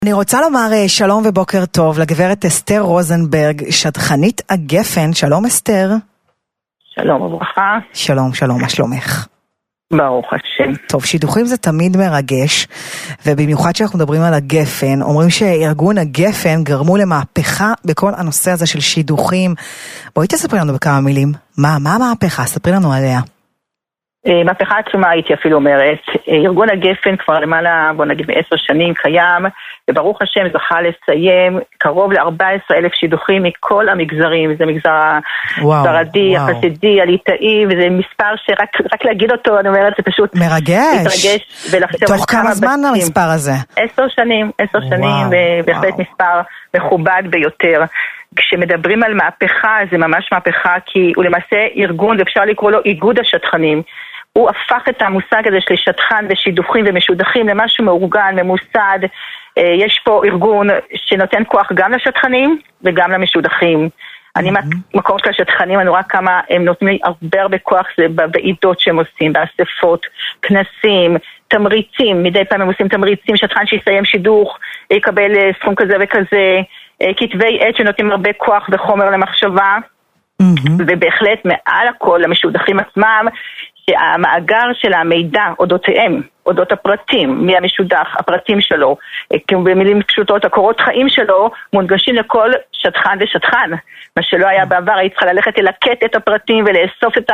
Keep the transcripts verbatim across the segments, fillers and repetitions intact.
אני רוצה לומר שלום ובוקר טוב לגברת אסתר רוזנברג, שדכנית הגפן. שלום אסתר. שלום וברכה. שלום, שלום, מה שלומך? ברוך השם. טוב, שידוכים זה תמיד מרגש, ובמיוחד שאנחנו מדברים על הגפן, אומרים שארגון הגפן גרמו למהפכה בכל הנושא הזה של שידוכים. בואי תספרי לנו בכמה מילים, מה, מה המהפכה? ספרי לנו עליה. מהפכה עצומה הייתי אפילו אומרת. ארגון הגפן כבר למעלה, בוא נגיד בעשר שנים קיים, וברוך השם זכה לסיים קרוב ל-ארבעה עשר אלף שידוכים מכל המגזרים. זה מגזר הספרדי, החסידי, הליטאי, וזה מספר שרק רק להגיד אותו, אני אומרת, זה פשוט מרגש. תוך כמה זמן המספר הזה? עשר שנים, עשר שנים, ובהחלט מספר מכובד ביותר. כשמדברים על מהפכה, זה ממש מהפכה, כי הוא למעשה ארגון, ואפשר לקרוא לו איגוד השטחנים. הוא הפך את המושג הזה של שטחן ושידוכים ומשודכים למשהו מאורגן, ממוסד. יש פה ארגון שנותן כוח גם לשטחנים וגם למשודכים. אני מקום של השטחנים, אני רואה כמה הם נותנים הרבה הרבה כוח, זה בעידות שהם עושים, באספות, כנסים, תמריצים, מדי פעם הם עושים תמריצים, שטחן שיסיים שידוך, יקבל סכום כזה וכזה, כתבי עת שנותנים הרבה כוח וחומר למחשבה, ובהחלט מעל הכל למשודכים עצמם, שהמאגר של המידע אודותיהם, אודות הפרטים, מי המשודח, הפרטים שלו, במילים פשוטות, הקורות חיים שלו, מונגשים לכל שטחן ושטחן. מה שלא היה בעבר, היית צריכה ללכת ללקט את הפרטים ולאסוף את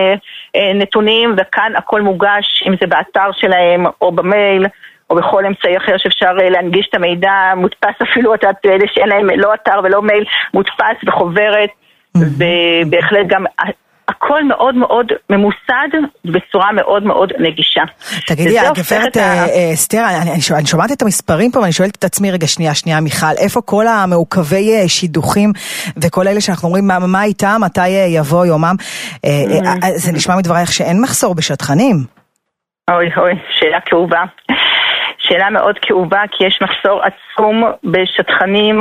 הנתונים, וכאן הכל מוגש, אם זה באתר שלהם או במייל, או בכל אמצעי אחר שאפשר להנגיש את המידע, מודפס אפילו, את אלה שאין להם לא אתר ולא מייל, מודפס בחוברת, ובהחלט גם הכל מאוד מאוד ממוסד בצורה מאוד מאוד נגישה. תגידי, הגברת אסתר, אני שומעת את המספרים פה ואני שואלת את עצמי, רגע שנייה, שנייה מיכל, איפה כל המעוכבי שידוכים וכל אלה שאנחנו אומרים מה איתם, מתי יבוא יומם? זה נשמע מדברייך שאין מחסור בשטחנים. אוי אוי, שאלה כאובה. שאלה מאוד כאובה, כי יש מחסור עצום בשטחנים,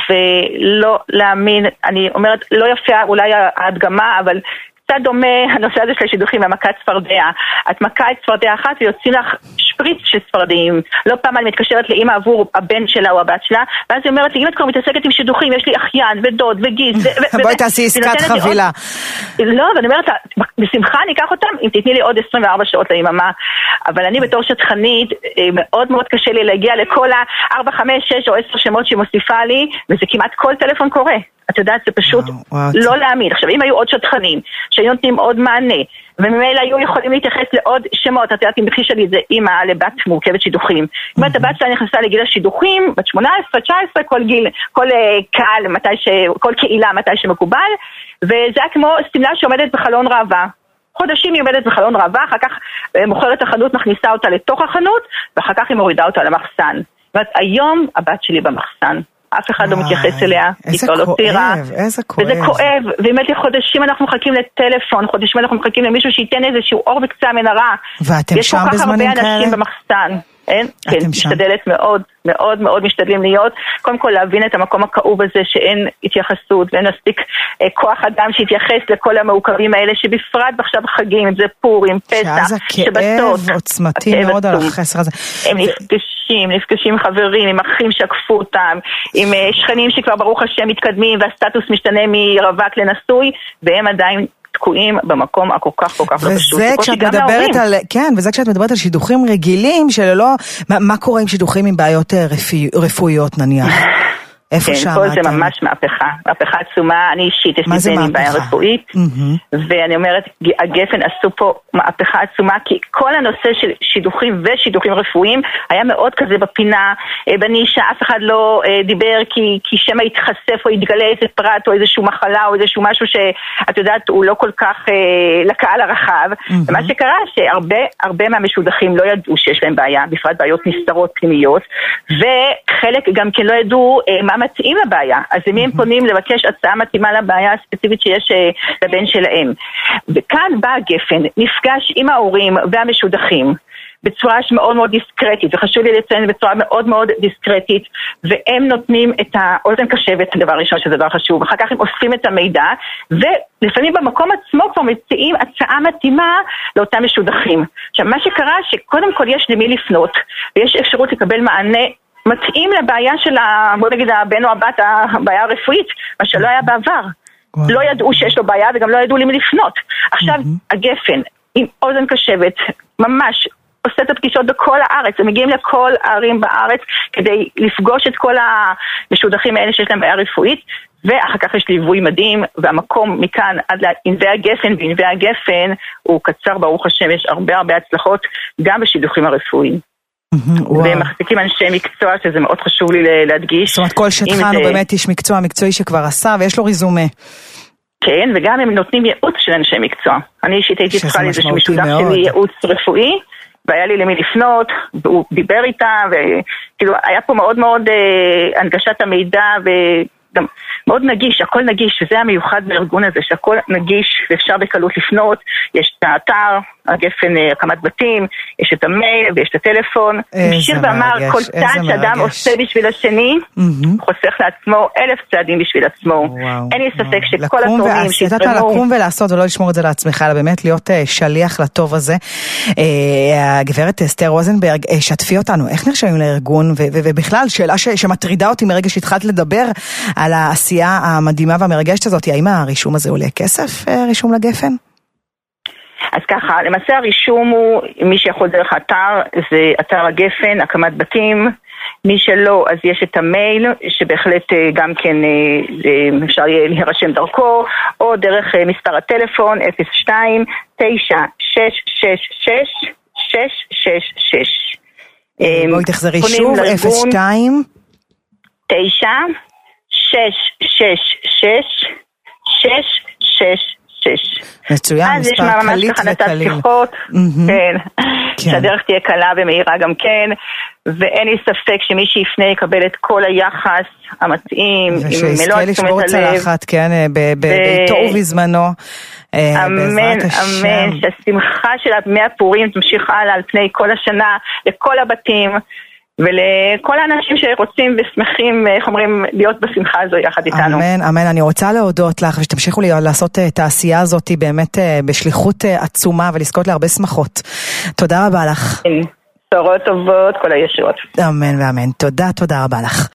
ולא להאמין, אני אומרת, לא יפה אולי ההדגמה, אבל קצת דומה הנושא הזה של השידוכים והמכת צפרדע. את מכה את צפרדע אחת ויוצאים לך שפריץ של צפרדעים. לא פעם אני מתקשרת לאמא עבור הבן שלה או הבת שלה, ואז היא אומרת לי, אם את כבר מתעסקת עם שידוכים, יש לי אחיין ודוד וגיס. בואי תעשי עסקת חבילה. לא, ואני אומרת, בשמחה אני אקח אותם, אם תתני לי עוד עשרים וארבע שעות ליממה. אבל אני בתור שטחנית, מאוד מאוד קשה לי להגיע לכל ה-ארבע, חמש, שש או עשר שמות שהיא מוסיפה לי, וזה כמעט כל טלפון קורה. את יודעת, זה פשוט לא להאמין. עכשיו, אם היו עוד שטחנים, שהיו נותנים עוד מענה, וממילא היו יכולים להתייחס לעוד שמות, את יודעת, אם בכי שלי זה אימא לבת מורכבת שידוכים. אם את הבת שלה נכנסה לגיל השידוכים, בת שמונה עשרה, תשע עשרה, כל גיל, כל קהל, מתי ש... כל קהילה, מתי שמקובל, וזה היה כמו סמלה שעומדת בחלון ראווה. חודשים היא עומדת בחלון ראווה, אחר כך מוכרת החנות, מכניסה אותה לתוך החנות, ואחר כך היא מורידה אותה למחסן. זאת אומרת, היום הבת שלי במחסן. אף אחד לא מתייחס אליה, איתו לא טירה, איזה כואב, וזה כואב, באמת חודשים אנחנו מחכים לטלפון, חודשים אנחנו מחכים למישהו שייתן איזשהו אור בקצה המנהרה, ואתם שם בזמנים כאלה? יש כל כך הרבה אנשים במחסן, אין? כן, משתדלת מאוד, מאוד מאוד משתדלים להיות, קודם כל להבין את המקום הכאוב הזה שאין התייחסות, ואין מספיק אה, כוח אדם שיתייחס לכל המעוכבים האלה, שבפרט עכשיו חגים, אם זה פורים, פסח, שבתות. שאז הכאב עוצמתי מאוד על החסר הזה. הם נפגשים, נפגשים חברים, עם אחים שעקפו אותם, עם שכנים שכבר ברוך השם מתקדמים, והסטטוס משתנה מרווק לנשוי, והם עדיין תקועים במקום הכל כך כל כך לא פשוט. וזה כשאת מדברת על, כן, וזה כשאת מדברת על שידוכים רגילים, שלא, מה, מה קורה עם שידוכים עם בעיות רפואי, רפואיות נניח? כן, פה זה ממש מהפכה, מהפכה עצומה, אני אישית, יש לי בן עם בעיה רפואית, ואני אומרת, הגפן עשו פה מהפכה עצומה, כי כל הנושא של שידוכים ושידוכים רפואיים, היה מאוד כזה בפינה, בנישה, אף אחד לא דיבר, כי שמא יתחשף או יתגלה איזה פרט, או איזשהו מחלה, או איזשהו משהו שאת יודעת, הוא לא כל כך לקהל הרחב, ומה שקרה, שהרבה מהמשודכים לא ידעו שיש להם בעיה, בפרט בעיות נסתרות פנימיות, וחלק גם כן לא ידעו מה מתאים לבעיה, אז למי הם פונים לבקש הצעה מתאימה לבעיה הספציפית שיש לבן שלהם. וכאן בא הגפן, נפגש עם ההורים והמשודכים, בצורה מאוד מאוד דיסקרטית, וחשוב לי לציין בצורה מאוד מאוד דיסקרטית, והם נותנים את האוזן קשבת, דבר ראשון שזה דבר חשוב, אחר כך הם אוספים את המידע, ולפעמים במקום עצמו כבר מציעים הצעה מתאימה לאותם משודכים. עכשיו, מה שקרה שקודם כל יש למי לפנות, ויש אפשרות לקבל מענה מתאים לבעיה של, ה, בוא נגיד, הבן או הבת, הבעיה הרפואית, מה שלא היה בעבר. וואו. לא ידעו שיש לו בעיה וגם לא ידעו למי לפנות. עכשיו, mm-hmm. הגפן, עם אוזן קשבת, ממש עושה את הפגישות בכל הארץ, הם מגיעים לכל הערים בארץ כדי לפגוש את כל המשודכים האלה שיש להם בעיה רפואית, ואחר כך יש ליווי מדהים, והמקום מכאן עד לענבי הגפן, וענבי הגפן הוא קצר, ברוך השם, יש הרבה הרבה הצלחות גם בשידוכים הרפואיים. ומחזיקים אנשי מקצוע, שזה מאוד חשוב לי להדגיש. זאת אומרת, כל שטחן הוא באמת איש מקצוע, מקצועי שכבר עשה, ויש לו ריזומה. כן, וגם הם נותנים ייעוץ של אנשי מקצוע. אני אישית הייתי צריכה לי איזשהו משודך שלי ייעוץ רפואי, והיה לי למי לפנות, והוא דיבר איתה, וכאילו היה פה מאוד מאוד אה, הנגשת המידע, וגם מאוד נגיש, הכל נגיש, וזה המיוחד בארגון הזה, שהכל נגיש, ואפשר בקלות לפנות, יש את האתר, הגפן הקמת בתים, יש את המייל, ויש את הטלפון, משיר ואמר, כל צעד שאדם עושה בשביל השני, חוסך לעצמו אלף צעדים בשביל עצמו. אין לי ספק שכל התורמים שיתרמו... לקום ולעשות ולא לשמור את זה לעצמך, אלא באמת להיות שליח לטוב הזה. הגברת אסתר רוזנברג, שתפי אותנו, איך נרשמים לארגון, ובכלל, שאלה שמטרידה אותי מרגע שהתחלת לדבר על העשייה המדהימה והמרגשת הזאת, האם הרישום הזה עולה כסף, רישום לגפן? אז ככה, למעשה הרישום הוא, מי שיכול דרך האתר, זה אתר הגפן, הקמת בתים, מי שלא, אז יש את המייל, שבהחלט גם כן אפשר להירשם דרכו, או דרך מספר הטלפון, אפס שתיים תשע שש שש שש שש שש שש. בואי תחזרי שוב, אפס שתיים תשע שש שש שש שש שש שש. מצוין, מספר קליט וקליל. כן, שהדרך תהיה קלה ומהירה גם כן, ואין לי ספק שמי שיפנה יקבל את כל היחס המתאים, ושיזכה לשבור צלחת, כן, בעיתו ובזמנו. אמן, אמן, שהשמחה של דמי הפורים תמשיך הלאה על פני כל השנה, לכל הבתים, ולכל האנשים שרוצים ושמחים, איך אומרים, להיות בשמחה הזו יחד איתנו. אמן, אמן. אני רוצה להודות לך, ושתמשיכו לעשות את העשייה הזאת באמת בשליחות עצומה, ולזכות להרבה שמחות. תודה רבה לך. בשורות טובות, כל הישועות. אמן ואמן. תודה, תודה רבה לך.